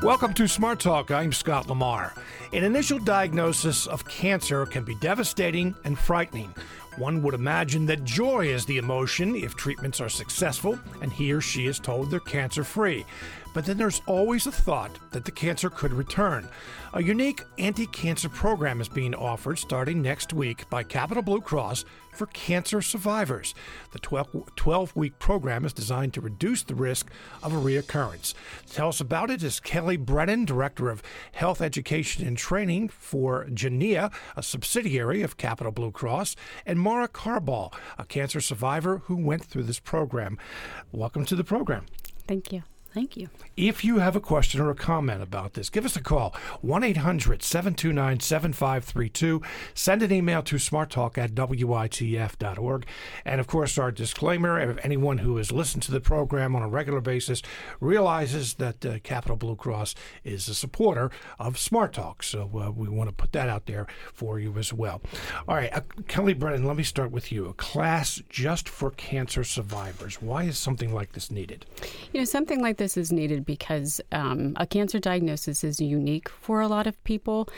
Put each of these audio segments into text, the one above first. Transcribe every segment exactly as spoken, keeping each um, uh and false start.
Welcome to Smart Talk. I'm Scott Lamar. An initial diagnosis of cancer can be devastating and frightening. One would imagine that joy is the emotion if treatments are successful and he or she is told they're cancer-free. But then there's always a thought that the cancer could return. A unique anti-cancer program is being offered starting next week by Capital Blue Cross for cancer survivors. The twelve-week program is designed to reduce the risk of a reoccurrence. To tell us about it is Kelly Brennan, Director of Health Education and Training for Genea, a subsidiary of Capital Blue Cross, and Mara Carball, a cancer survivor who went through this program. Welcome to the program. Thank you. Thank you. If you have a question or a comment about this, give us a call, one eight hundred seven two nine seven five three two. Send an email to smarttalk at W I T F dot org. And, of course, our disclaimer, if anyone who has listened to the program on a regular basis realizes that uh, Capital Blue Cross is a supporter of Smart Talk. So uh, we want to put that out there for you as well. All right, uh, Kelly Brennan, let me start with you. A class just for cancer survivors. Why is something like this needed? You know, something like this is needed because um, a cancer diagnosis is unique for a lot of people,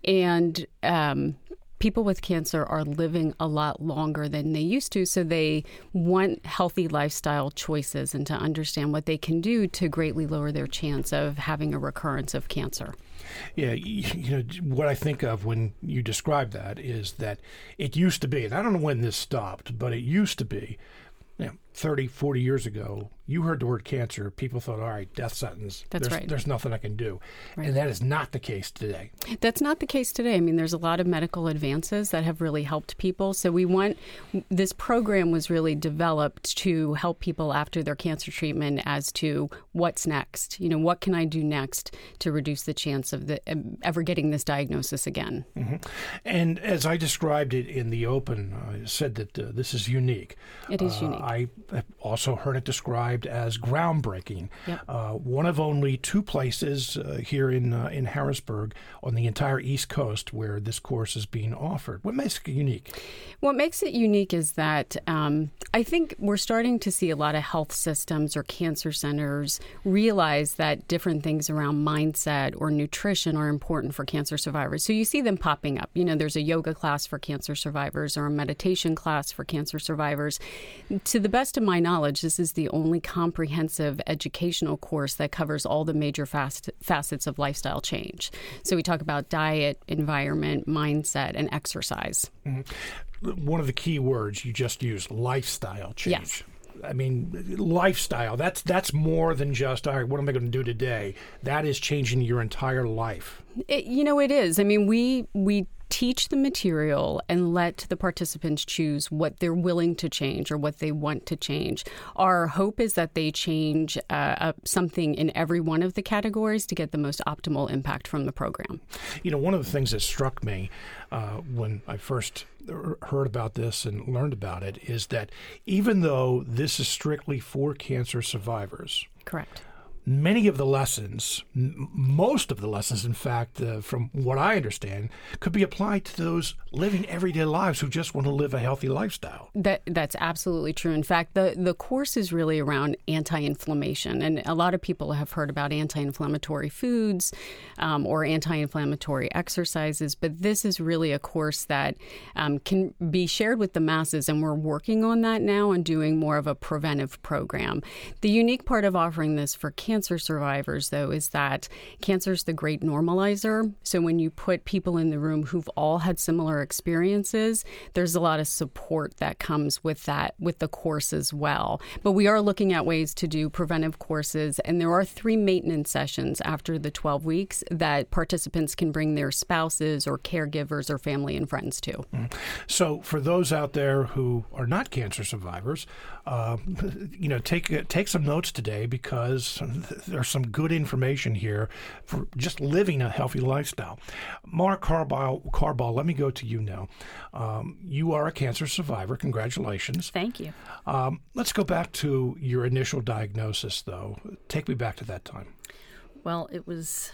and um, people with cancer are living a lot longer than they used to, so they want healthy lifestyle choices and to understand what they can do to greatly lower their chance of having a recurrence of cancer. Yeah, you know, what I think of when you describe that is that it used to be, and I don't know when this stopped, but it used to be, you know, thirty, forty years ago, you heard the word cancer, people thought, all right, death sentence. That's there's, right. There's nothing I can do. Right. And that is not the case today. That's not the case today. I mean, there's a lot of medical advances that have really helped people. So we want, this program was really developed to help people after their cancer treatment as to what's next. You know, what can I do next to reduce the chance of the, ever getting this diagnosis again? Mm-hmm. And as I described it in the open, I said that uh, this is unique. It is uh, unique. I also heard it described as groundbreaking. Yep. Uh, one of only two places uh, here in uh, in Harrisburg on the entire East Coast where this course is being offered. What makes it unique? What makes it unique is that um, I think we're starting to see a lot of health systems or cancer centers realize that different things around mindset or nutrition are important for cancer survivors. So you see them popping up. You know, there's a yoga class for cancer survivors or a meditation class for cancer survivors. To the best of my knowledge, this is the only comprehensive educational course that covers all the major fast, facets of lifestyle change. So we talk about diet, environment, mindset, and exercise. Mm-hmm. One of the key words you just used, lifestyle change. Yes. I mean, lifestyle, that's that's more than just, all right, what am I going to do today? That is changing your entire life. It, you know, it is. I mean, we we teach the material and let the participants choose what they're willing to change or what they want to change. Our hope is that they change uh, uh, something in every one of the categories to get the most optimal impact from the program. You know, one of the things that struck me uh, when I first heard about this and learned about it is that even though this is strictly for cancer survivors, correct, many of the lessons, m- most of the lessons, in fact, uh, from what I understand, could be applied to those living everyday lives who just want to live a healthy lifestyle. That That's absolutely true. In fact, the, the course is really around anti-inflammation. And a lot of people have heard about anti-inflammatory foods um, or anti-inflammatory exercises. But this is really a course that um, can be shared with the masses. And we're working on that now and doing more of a preventive program. The unique part of offering this for cancer Cancer survivors, though, is that cancer is the great normalizer. So when you put people in the room who've all had similar experiences, there's a lot of support that comes with that, with the course as well. But we are looking at ways to do preventive courses, and there are three maintenance sessions after the twelve weeks that participants can bring their spouses or caregivers or family and friends to. Mm-hmm. So for those out there who are not cancer survivors, uh, you know, take take some notes today because there's some good information here for just living a healthy lifestyle. Mark Carball, Carball, let me go to you now. Um, you are a cancer survivor. Congratulations. Thank you. Um, let's go back to your initial diagnosis, though. Take me back to that time. Well, it was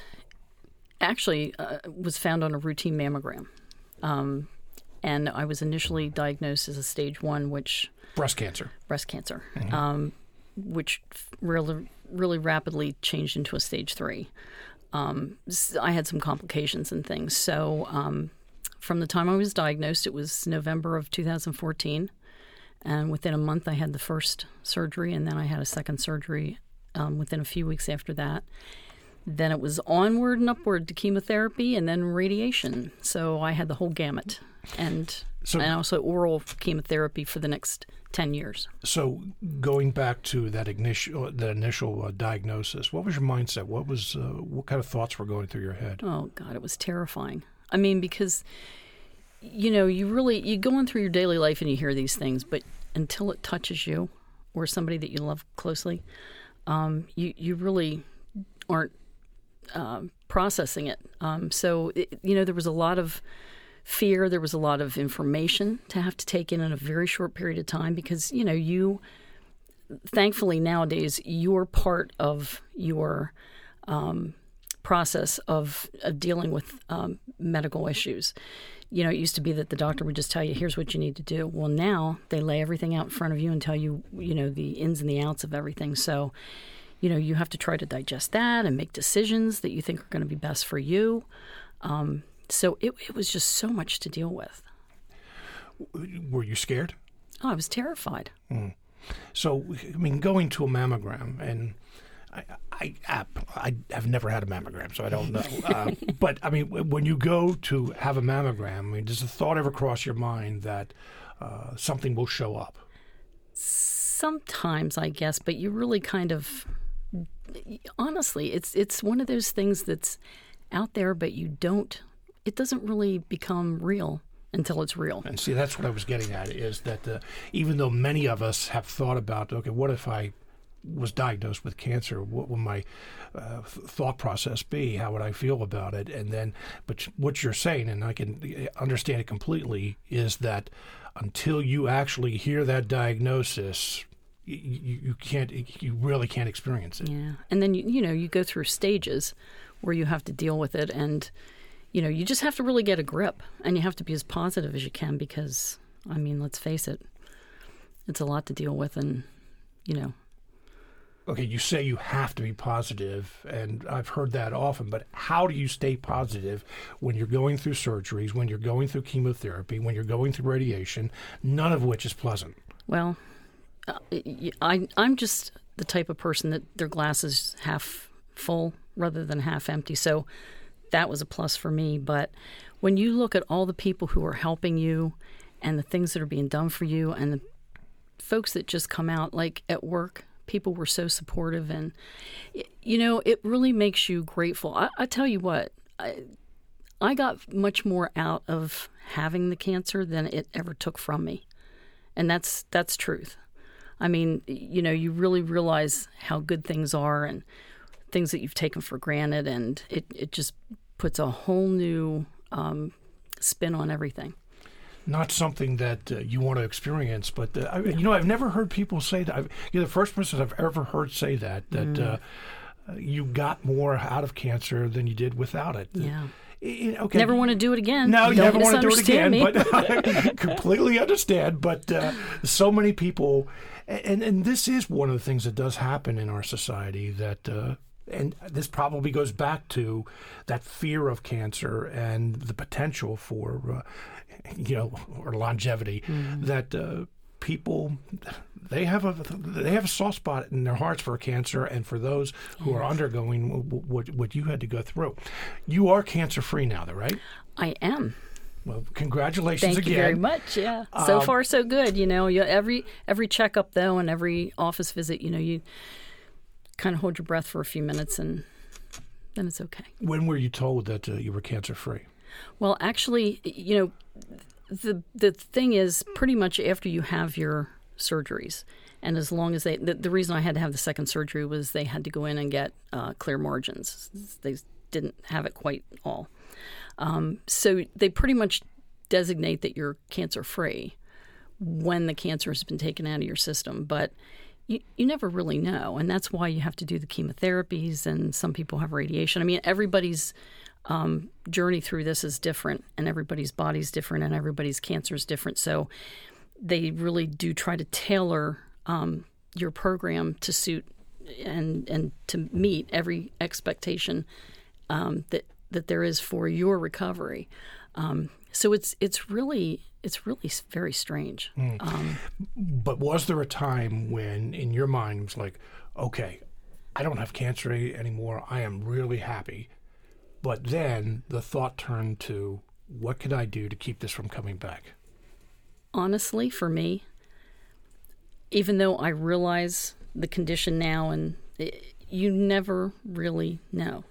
actually uh, was found on a routine mammogram. Um, and I was initially diagnosed as a stage one, which... Breast cancer. Breast cancer, Mm-hmm. um, which really, really rapidly changed into a stage three. um, I had some complications and things. So um, from the time I was diagnosed, it was November of two thousand fourteen. And within a month, I had the first surgery, and then I had a second surgery um, within a few weeks after that. Then it was onward and upward to chemotherapy and then radiation. So I had the whole gamut. And, so, and also oral chemotherapy for the next ten years. So going back to that initial, that initial uh, diagnosis, what was your mindset? What was uh, what kind of thoughts were going through your head? Oh, God, it was terrifying. I mean, because... You know, you really, you go on through your daily life and you hear these things, but until it touches you or somebody that you love closely, um, you, you really aren't uh, processing it. Um, so, it, you know, there was a lot of fear. There was a lot of information to have to take in in a very short period of time because, you know, you, thankfully nowadays, you're part of your um, process of, of dealing with um, medical issues. You know, it used to be that the doctor would just tell you, here's what you need to do. Well, now they lay everything out in front of you and tell you, you know, the ins and the outs of everything. So, you know, you have to try to digest that and make decisions that you think are going to be best for you. Um, so it, it was just so much to deal with. Were you scared? Oh, I was terrified. Mm. So, I mean, going to a mammogram and... I, I I have never had a mammogram, so I don't know. Uh, but, I mean, when you go to have a mammogram, I mean, does the thought ever cross your mind that uh, something will show up? Sometimes, I guess, but you really kind of, honestly, it's it's one of those things that's out there, but you don't, it doesn't really become real until it's real. And see, that's what I was getting at, is that uh, even though many of us have thought about, okay, what if I was diagnosed with cancer, what would my uh, thought process be? How would I feel about it? And then, but what you're saying, and I can understand it completely, is that until you actually hear that diagnosis, you, you can't, you really can't experience it. Yeah, and then you, you know, you go through stages where you have to deal with it, and you know, you just have to really get a grip, and you have to be as positive as you can because, I mean, let's face it, it's a lot to deal with, and you know. Okay, you say you have to be positive, and I've heard that often, but how do you stay positive when you're going through surgeries, when you're going through chemotherapy, when you're going through radiation, none of which is pleasant? Well, uh, I, I'm just the type of person that their glass is half full rather than half empty, so that was a plus for me. But when you look at all the people who are helping you and the things that are being done for you and the folks that just come out, like at work, people were so supportive, and you know, it really makes you grateful. I, I tell you what, I, I got much more out of having the cancer than it ever took from me, and that's that's truth. I mean, you know, you really realize how good things are and things that you've taken for granted, and it, it just puts a whole new um, spin on everything. Not something that uh, you want to experience, but uh, I, you know, I've never heard people say that. I've, you're the first person I've ever heard say that, that mm. uh, you got more out of cancer than you did without it. Yeah. Uh, okay. Never want to do it again. No, you Don't never want to do it again, me. but I completely understand. But uh, so many people, and, and this is one of the things that does happen in our society that, uh, and this probably goes back to that fear of cancer and the potential for, uh, you know, or longevity, mm. that uh, people, they have a they have a soft spot in their hearts for cancer, and for those who yes. are undergoing what what you had to go through. You are cancer free now, though, right? I am. Well, congratulations Thank again. Thank you very much. Yeah, so um, far so good. You know, you, every every checkup though, and every office visit, you know, you kind of hold your breath for a few minutes, and then it's okay. When were you told that uh, you were cancer free? Well, actually, you know, the the thing is, pretty much after you have your surgeries, and as long as they, the, the reason I had to have the second surgery was they had to go in and get uh, clear margins. They didn't have it quite all. Um, so they pretty much designate that you're cancer free when the cancer has been taken out of your system. But you, you never really know, and that's why you have to do the chemotherapies, and some people have radiation. I mean, everybody's Um, journey through this is different, and everybody's body's different, and everybody's cancer is different. So they really do try to tailor um, your program to suit and and to meet every expectation um, that that there is for your recovery. Um, so it's it's really it's really very strange. Mm. Um, but was there a time when, in your mind, it was like, okay, I don't have cancer anymore. I am really happy. But then the thought turned to, what could I do to keep this from coming back? Honestly, for me, even though I realize the condition now, and it, you never really know.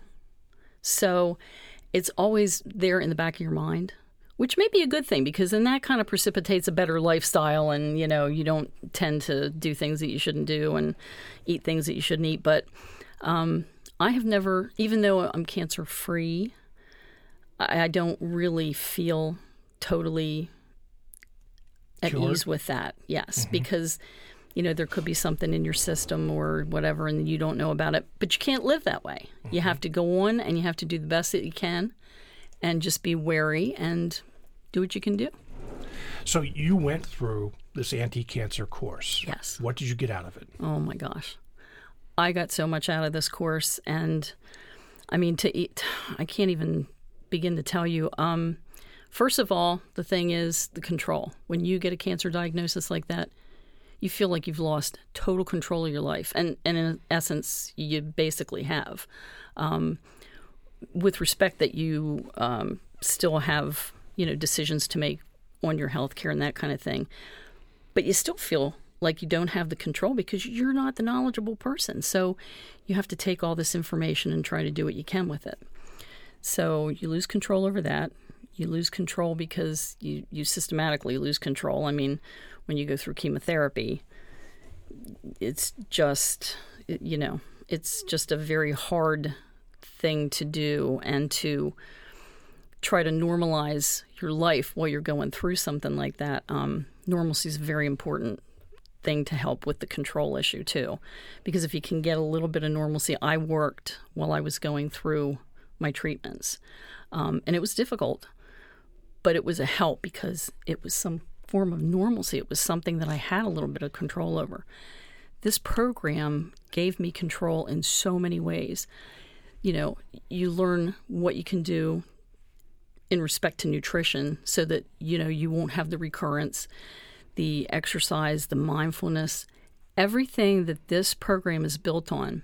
So it's always there in the back of your mind, which may be a good thing, because then that kind of precipitates a better lifestyle, and, you know, you don't tend to do things that you shouldn't do and eat things that you shouldn't eat. But um, I have never, even though I'm cancer-free, I, I don't really feel totally at Cured? ease with that. Yes, Mm-hmm. because, you know, there could be something in your system or whatever, and you don't know about it. But you can't live that way. Mm-hmm. You have to go on, and you have to do the best that you can, and just be wary and do what you can do. So you went through this anti-cancer course. Yes. What did you get out of it? Oh, my gosh. I got so much out of this course. And, I mean, to eat, I can't even begin to tell you. Um, first of all, the thing is the control. When you get a cancer diagnosis like that, you feel like you've lost total control of your life. And, and in essence, you basically have. Um, with respect that you um, still have, you know, decisions to make on your health care and that kind of thing. But you still feel like you don't have the control because you're not the knowledgeable person. So you have to take all this information and try to do what you can with it. So you lose control over that. You lose control because you, you systematically lose control. I mean, when you go through chemotherapy, it's just, you know, it's just a very hard thing to do, and to try to normalize your life while you're going through something like that. Um, normalcy is a very important thing to help with the control issue too, because if you can get a little bit of normalcy, I worked while I was going through my treatments, um, and it was difficult, but it was a help because it was some form of normalcy. It was something that I had a little bit of control over. This program gave me control in so many ways. You know, you learn what you can do in respect to nutrition so that, you know, you won't have the recurrence, the exercise, the mindfulness, everything that this program is built on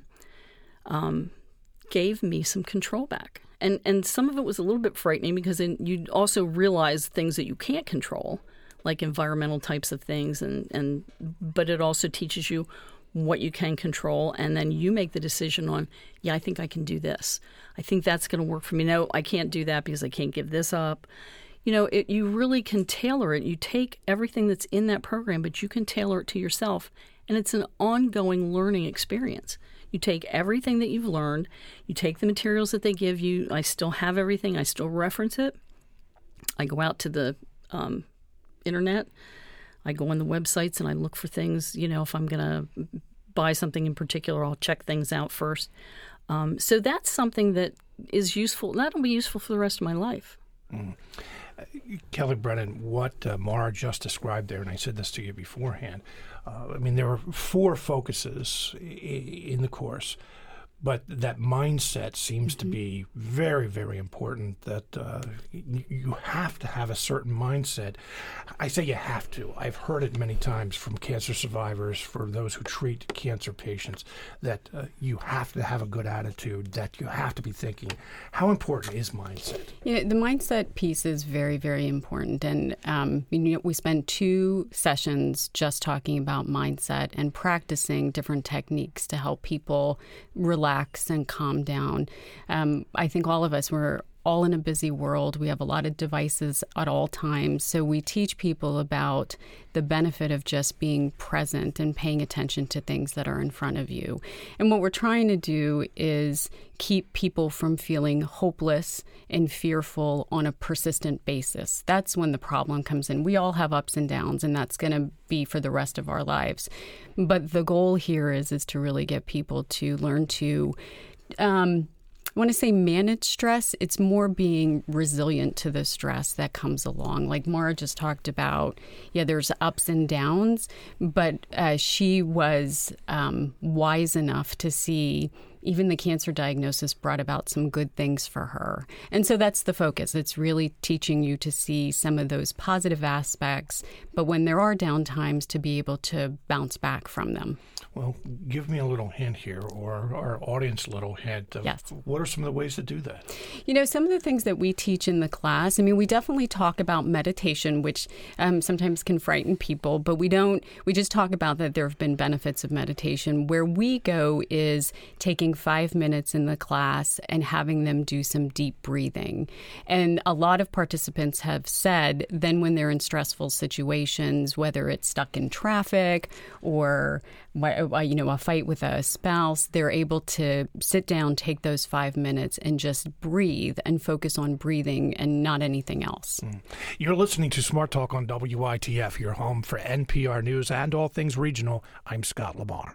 um, gave me some control back. And and some of it was a little bit frightening because then you also realize things that you can't control, like environmental types of things, and, and but it also teaches you what you can control, and then you make the decision on, yeah, I think I can do this. I think that's going to work for me. No, I can't do that because I can't give this up. You know, it, you really can tailor it. You take everything that's in that program, but you can tailor it to yourself, and it's an ongoing learning experience. You take everything that you've learned, you take the materials that they give you. I still have everything. I still reference it. I go out to the um, internet. I go on the websites and I look for things, you know, if I'm going to buy something in particular, I'll check things out first. Um, so that's something that is useful. That'll be useful for the rest of my life. Mm. Uh, Kelly Brennan, what uh, Mara just described there, and I said this to you beforehand, uh, I mean, there are four focuses I- in the course. But that mindset seems mm-hmm. to be very, very important, that uh, y- you have to have a certain mindset. I say you have to. I've heard it many times from cancer survivors, for those who treat cancer patients, that uh, you have to have a good attitude, that you have to be thinking. How important is mindset? Yeah, the mindset piece is very, very important. And um, you know, we spend two sessions just talking about mindset and practicing different techniques to help people relax and calm down. Um, I think all of us, we're all in a busy world. We have a lot of devices at all times. So we teach people about the benefit of just being present and paying attention to things that are in front of you. And what we're trying to do is keep people from feeling hopeless and fearful on a persistent basis. That's when the problem comes in. We all have ups and downs, and that's going to be for the rest of our lives. But the goal here is, is to really get people to learn to um, when I say manage stress, it's more being resilient to the stress that comes along. Like Mara just talked about, yeah, there's ups and downs, but uh, she was um, wise enough to see even the cancer diagnosis brought about some good things for her. And so that's the focus. It's really teaching you to see some of those positive aspects, but when there are down times, to be able to bounce back from them. Well, give me a little hint here, or our audience a little hint. Of yes. What are some of the ways to do that? You know, some of the things that we teach in the class, I mean, we definitely talk about meditation, which um, sometimes can frighten people, but we don't, we just talk about that there have been benefits of meditation. Where we go is taking five minutes in the class and having them do some deep breathing. And a lot of participants have said then when they're in stressful situations, whether it's stuck in traffic or you know, a fight with a spouse, they're able to sit down, take those five minutes and just breathe and focus on breathing and not anything else. Mm. You're listening to Smart Talk on W I T F, your home for N P R News and all things regional. I'm Scott Lamar.